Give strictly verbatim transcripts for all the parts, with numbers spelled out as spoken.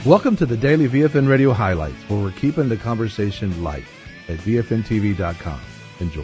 Welcome to the Daily V F N Radio Highlights, where we're keeping the conversation light at V F N T V dot com. Enjoy.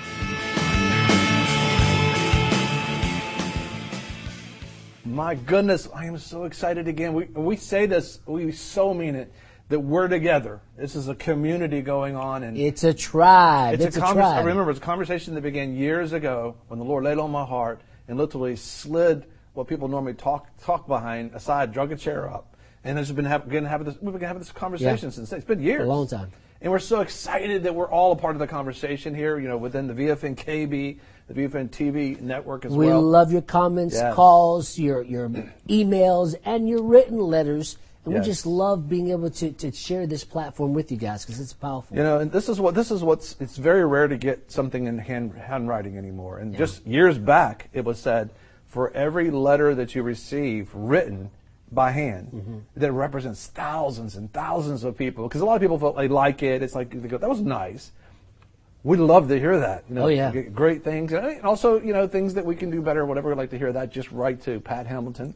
My goodness, I am so excited again. We we say this, we so mean it, that we're together. This is a community going on, and it's a tribe. It's, it's a, a convers- tribe. I remember it's a conversation that began years ago when the Lord laid on my heart and literally slid what people normally talk talk behind aside, drug a chair up. And it's been have, been having this, we've been having this conversation yeah. since then. It's been years. For a long time. And we're so excited that we're all a part of the conversation here, you know, within the V F N K B, the V F N T V network as we well. We love your comments, yes. calls, your your emails, and your written letters. And yes. we just love being able to, to share this platform with you guys because it's powerful. You know, and this is what this is what's it's very rare to get something in hand handwriting anymore. And yeah. just years back, it was said, for every letter that you receive written by hand, mm-hmm. that represents thousands and thousands of people. Because a lot of people felt they like it. It's like they go, that was nice. We'd love to hear that. You know, oh yeah, great things, and also you know things that we can do better. Whatever we'd like to hear that, just write to Pat Hamilton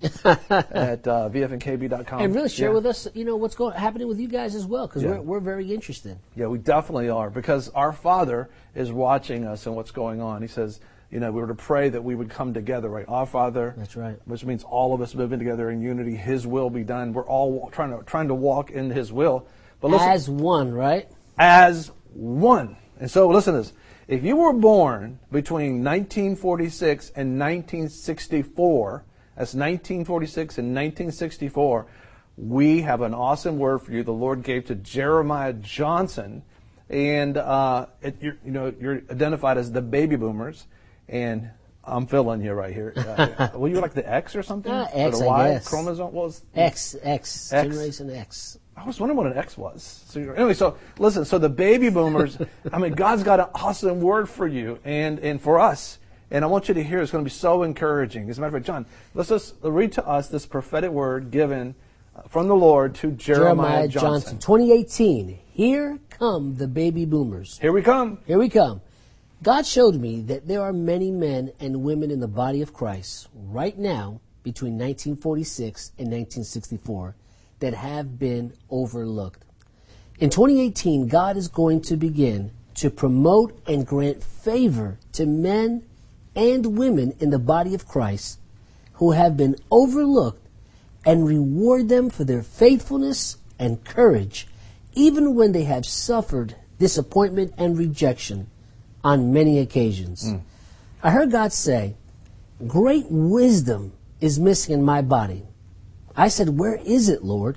at uh, V F N K B dot com and really share yeah. with us, you know, what's going happening with you guys as well, because yeah. we're we're very interested. Yeah, we definitely are, because our Father is watching us and what's going on. He says, you know, we were to pray that we would come together, right? Our Father. That's right. Which means all of us living together in unity. His will be done. We're all trying to trying to walk in His will. But listen, as one, right? As one. And so listen to this. If you were born between nineteen forty-six and nineteen sixty-four, that's nineteen forty-six and nineteen sixty-four, we have an awesome word for you the Lord gave to Jeremiah Johnson. And uh, it, you're, you know, you're identified as the baby boomers. And I'm filling you right here. Uh, were you like the X or something? Uh, X, or the Y I guess. chromosome was X, X, X, Generation X. I was wondering what an X was. So you're, anyway, so listen. So the baby boomers. I mean, God's got an awesome word for you and and for us. And I want you to hear. It's going to be so encouraging. As a matter of fact, John, let's just read to us this prophetic word given from the Lord to Jeremiah, Jeremiah Johnson. Johnson. twenty eighteen. Here come the baby boomers. Here we come. Here we come. God showed me that there are many men and women in the body of Christ right now between nineteen forty-six and nineteen sixty-four that have been overlooked. In twenty eighteen, God is going to begin to promote and grant favor to men and women in the body of Christ who have been overlooked and reward them for their faithfulness and courage, even when they have suffered disappointment and rejection on many occasions. Mm. I heard God say, great wisdom is missing in my body. I said, where is it, Lord?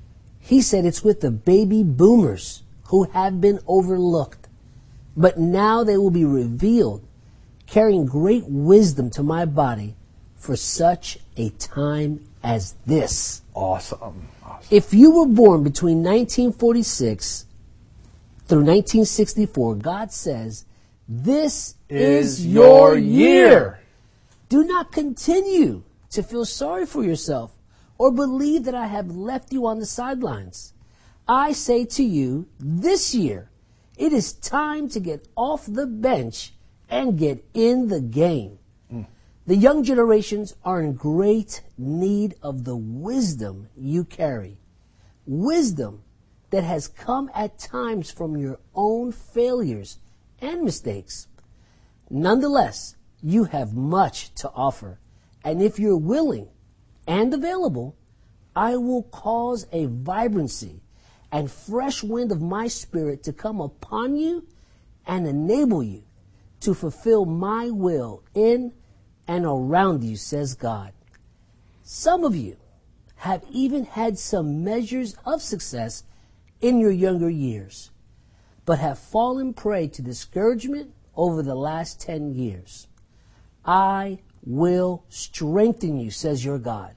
He said, it's with the baby boomers who have been overlooked. But now they will be revealed, carrying great wisdom to my body for such a time as this. Awesome. awesome. If you were born between nineteen forty-six through nineteen sixty-four, God says, this is, is your year. year. Do not continue to feel sorry for yourself or believe that I have left you on the sidelines. I say to you, this year, it is time to get off the bench and get in the game. Mm. The young generations are in great need of the wisdom you carry. Wisdom that has come at times from your own failures and mistakes. Nonetheless, you have much to offer. And if you're willing and available, I will cause a vibrancy and fresh wind of my spirit to come upon you and enable you to fulfill my will in and around you, says God. Some of you have even had some measures of success in your younger years, but have fallen prey to discouragement over the last ten years. I will strengthen you, says your God.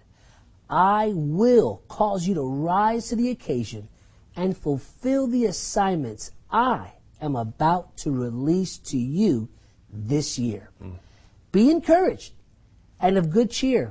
I will cause you to rise to the occasion and fulfill the assignments I am about to release to you this year. Mm. Be encouraged and of good cheer.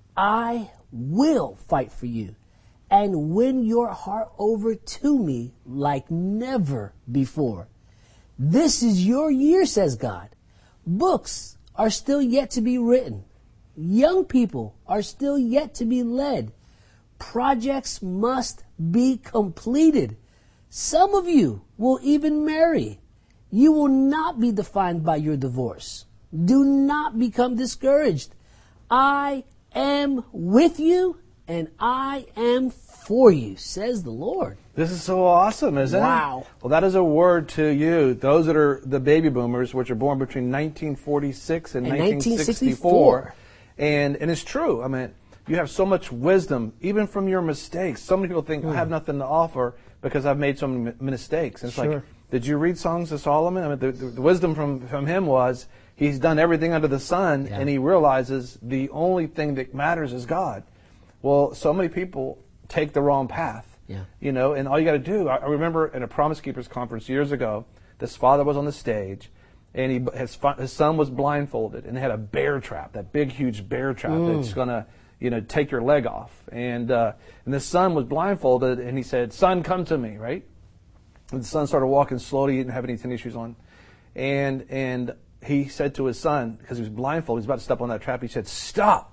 I will fight for you and win your heart over to me like never before. This is your year, says God. Books are still yet to be written. Young people are still yet to be led. Projects must be completed. Some of you will even marry. You will not be defined by your divorce. Do not become discouraged. I am with you and I am for you, says the Lord. This is so awesome, isn't Wow. it? Well, that is a word to you, those that are the baby boomers, which are born between nineteen forty-six and, And nineteen sixty-four. And, and it's true. I mean, you have so much wisdom, even from your mistakes. So many people think, I have nothing to offer because I've made so many mistakes. And it's Sure. like, did you read Songs of Solomon? I mean, the, the, the wisdom from, from him was, he's done everything under the sun, Yeah. and he realizes the only thing that matters is God. Well, so many people take the wrong path. Yeah. You know, and all you got to do, I, I remember in a Promise Keepers conference years ago, this father was on the stage, and he, his, his son was blindfolded, and they had a bear trap, that big, huge bear trap Mm. that's going to, you know, take your leg off. And, uh, and the son was blindfolded, and he said, son, come to me, right? And the son started walking slowly, he didn't have any tennis shoes on. And, and he said to his son, because he was blindfolded, he was about to step on that trap, he said, stop.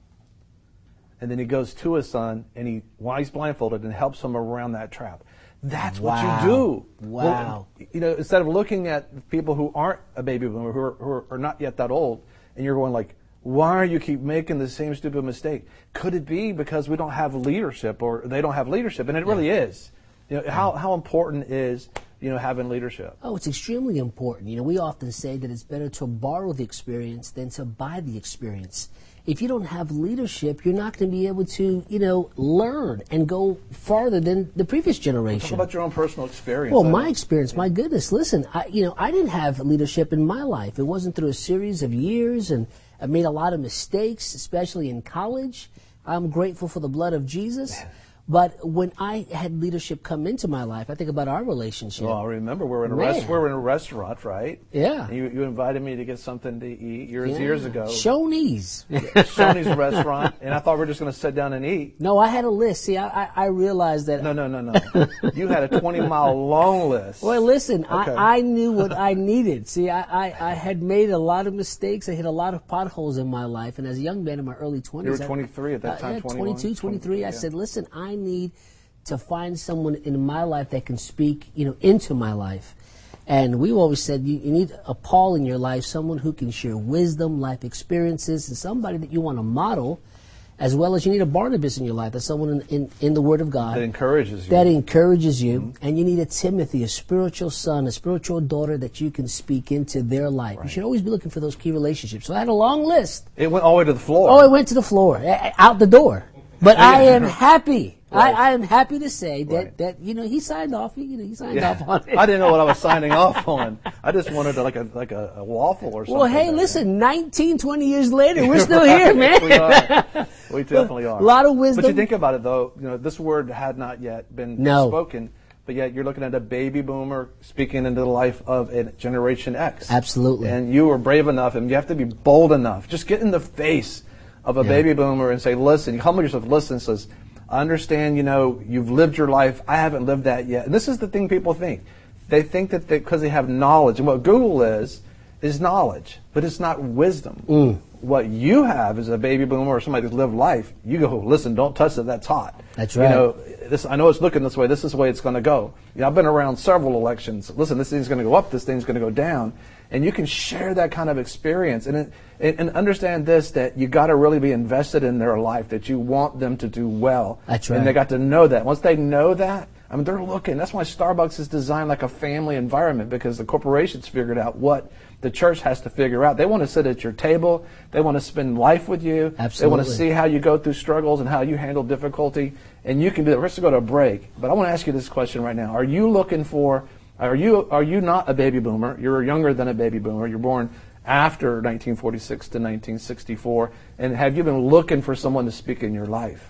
And then he goes to his son, and he, while he's blindfolded, and helps him around that trap. That's Wow. what you do. Wow. Well, you know, instead of looking at people who aren't a baby boomer, who are, who are not yet that old, and you're going like, why do you keep making the same stupid mistake? Could it be because we don't have leadership, or they don't have leadership? And it really is. You know, how, how important is, you know, having leadership? Oh, it's extremely important. You know, we often say that it's better to borrow the experience than to buy the experience. If you don't have leadership, you're not going to be able to, you know, learn and go farther than the previous generation. Talk about your own personal experience. Well, my experience, my goodness, listen, I, you know, I didn't have leadership in my life. It wasn't through a series of years, and I made a lot of mistakes, especially in college. I'm grateful for the blood of Jesus. But when I had leadership come into my life, I think about our relationship. Well, I remember we were in a, Man. rest, we were in a restaurant, right? Yeah. And you, you invited me to get something to eat years Yeah. years ago. Shoney's. Shoney's restaurant, and I thought we were just going to sit down and eat. No, I had a list. See, I, I, I realized that. No, no, no, no. You had a twenty mile long list. Well, listen, Okay. I, I knew what I needed. See, I, I, I had made a lot of mistakes. I hit a lot of potholes in my life. And as a young man in my early twenties. You were twenty-three at that I, time, uh, yeah, twenty-one, twenty-two, twenty-three. I yeah. said, listen, I need to find someone in my life that can speak, you know, into my life. And we always said you, you need a Paul in your life, someone who can share wisdom, life experiences, and somebody that you want to model, as well as you need a Barnabas in your life. That's someone in, in, in the Word of God. That encourages you. That encourages you. Mm-hmm. And you need a Timothy, a spiritual son, a spiritual daughter that you can speak into their life. Right. You should always be looking for those key relationships. So I had a long list. It went all the way to the floor. Oh, it went to the floor, eh, out the door. But I am happy. Right. I, I am happy to say that, Right. that you know he signed off. You know he signed Yeah. off on it. I didn't know what I was signing off on. I just wanted to, like a like a, a waffle or something. Well, hey, back listen, nineteen, twenty years later, we're still Right. here, man. We are. We definitely are. A lot of wisdom. But you think about it, though. You know, this word had not yet been No. spoken, but yet you're looking at a baby boomer speaking into the life of a Generation X. Absolutely. And you were brave enough, and you have to be bold enough. Just get in the face of a Yeah. baby boomer and say, listen, you humble yourself, listen, says, I understand, you know, you've lived your life. I haven't lived that yet. And this is the thing people think. They think that because they, they have knowledge, and what Google is, is knowledge, but it's not wisdom. Mm. What you have as a baby boomer or somebody that's lived life, you go, listen, don't touch it, that's hot. That's You right. know, this, I know it's looking this way, this is the way it's going to go. You know, I've been around several elections. Listen, this thing's going to go up, this thing's going to go down. And you can share that kind of experience. And, it, and understand this, that you got to really be invested in their life, that you want them to do well. That's right. And they got to know that. Once they know that, I mean, they're looking. That's why Starbucks is designed like a family environment, because the corporations figured out what the church has to figure out. They want to sit at your table. They want to spend life with you. Absolutely. They want to see how you go through struggles and how you handle difficulty. And you can do that. We're going to go to a break. But I want to ask you this question right now. Are you looking for, are you, are you not a baby boomer? You're younger than a baby boomer. You're born after nineteen forty-six to nineteen sixty-four. And have you been looking for someone to speak in your life?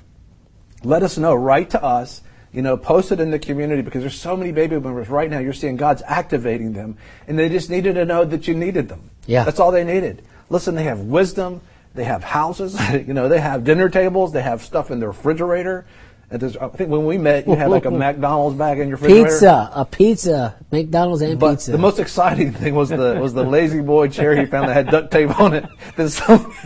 Let us know. Write to us. You know, post it in the community, because there's so many baby boomers right now. You're seeing God's activating them, and they just needed to know that you needed them. Yeah. That's all they needed. Listen, they have wisdom. They have houses. You know, they have dinner tables. They have stuff in their refrigerator. And there's, I think when we met, you had like a McDonald's bag in your refrigerator. Pizza, a pizza, McDonald's and But pizza. the most exciting thing was the was the Lazy Boy chair he found that had duct tape on it. It's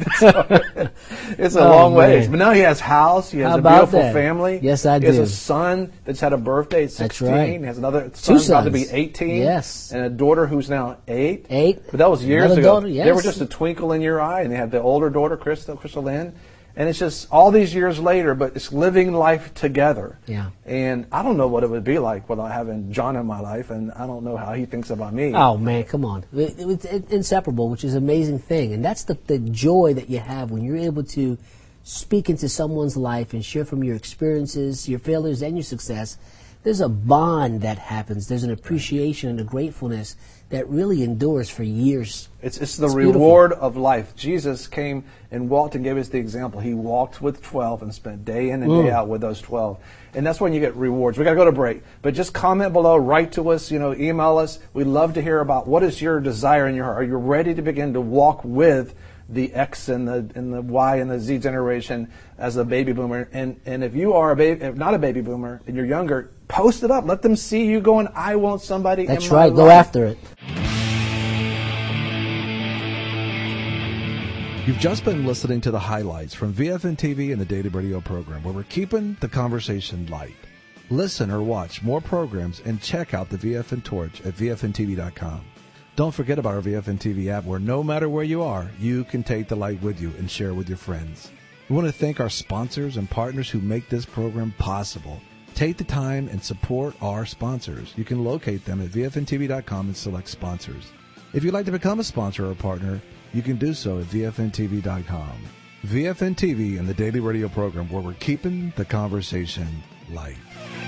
a Oh, long man. ways. But now he has a house. He has How a about beautiful that? family. Yes, I He has do. a son that's had a birthday at sixteen. right. He has another son Two about to be sons. eighteen. Yes. And a daughter who's now eight. Eight. But that was years Another ago. daughter, They yes. were just a twinkle in your eye. And they had the older daughter, Crystal, Crystal Lynn. And it's just all these years later, but it's living life together. Yeah. And I don't know what it would be like without having John in my life, and I don't know how he thinks about me. Oh man, come on! It, it, it's inseparable, which is an amazing thing, and that's the the joy that you have when you're able to speak into someone's life and share from your experiences, your failures, and your success. There's a bond that happens. There's an appreciation and a gratefulness that really endures for years. It's, it's the It's beautiful. reward of life. Jesus came and walked and gave us the example. He walked with twelve and spent day in and day Mm. out with those twelve. And that's when you get rewards. We got to go to break. But just comment below, write to us, you know, email us. We'd love to hear about what is your desire in your heart. Are you ready to begin to walk with the X and the and the Y and the Z generation as a baby boomer? And and if you are a baby, if not a baby boomer, and you're younger, post it up. Let them see you going, I want somebody That's in my right. Go life. after it. You've just been listening to the highlights from V F N T V and the Daily Radio program, where we're keeping the conversation light. Listen or watch more programs and check out the V F N Torch at V F N T V dot com. Don't forget about our V F N T V app, where no matter where you are, you can take the light with you and share with your friends. We want to thank our sponsors and partners who make this program possible. Take the time and support our sponsors. You can locate them at V F N T V dot com and select sponsors. If you'd like to become a sponsor or partner, you can do so at V F N T V dot com. V F N T V and the Daily Radio program, where we're keeping the conversation light.